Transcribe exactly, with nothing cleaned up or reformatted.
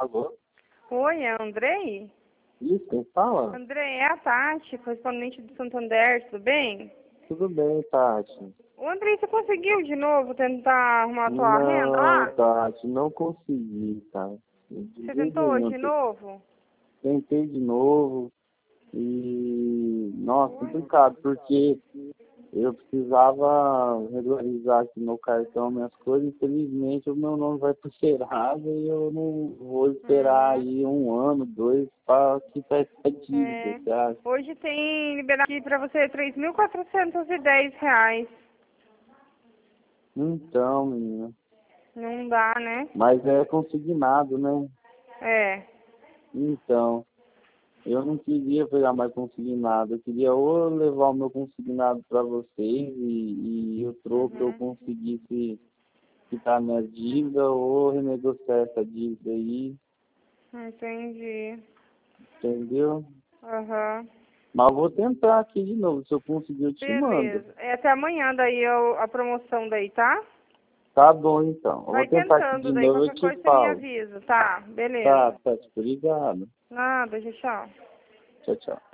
Alô? Oi, é Andrei? Isso, quem fala? Andrei, é a Tati, correspondente do Santander, tudo bem? Tudo bem, Tati. Ô, Andrei, você conseguiu de novo tentar arrumar a tua renda Não, lá? Tati, não consegui, tá? De Você jeito tentou nenhum. de novo? Tentei de novo e... Nossa, complicado, porque eu precisava regularizar aqui no cartão minhas coisas. Infelizmente, o meu nome vai pro Serasa e eu não vou esperar Uhum. aí um ano, dois, para quitar essa dívida, É. você acha? Hoje tem liberado aqui pra você três mil quatrocentos e dez reais. Então, menina. Não dá, né? Mas é consignado, né? É. Então, eu não queria pegar mais consignado. Eu queria ou levar o meu consignado para vocês e, e o troco eu Uhum. conseguisse quitar minha dívida ou renegociar essa dívida aí, Entendi. entendeu? Aham. Mas eu vou tentar aqui de novo. Se eu conseguir, eu te mando. Beleza. É até amanhã daí eu- a promoção daí, tá? Tá bom, então. Eu vou Vai tentar aqui tentando de daí, novo e eu qualquer te coisa você me falo. avisa, tá? Tá, Beleza. tá, obrigado. Nada, tchau. Tchau, tchau.